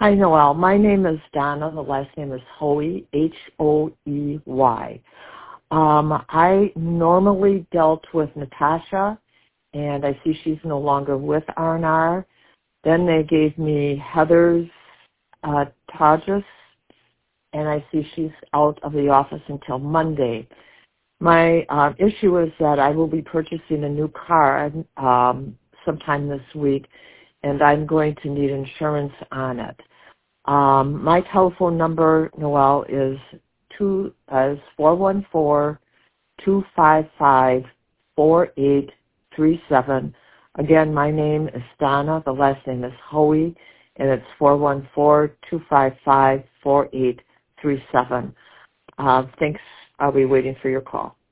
Hi, Noel. My name is Donna. The last name is Hoey, Hoey. I normally dealt with Natasha, and I see she's no longer with R&R. Then they gave me Heather's Tajas, and I see she's out of the office until Monday. My issue is that I will be purchasing a new car sometime this week, and I'm going to need insurance on it. My telephone number, Noel, is 414-255-4837. Again, my name is Donna. The last name is Hoey, and it's 414-255-4837. Thanks. I'll be waiting for your call.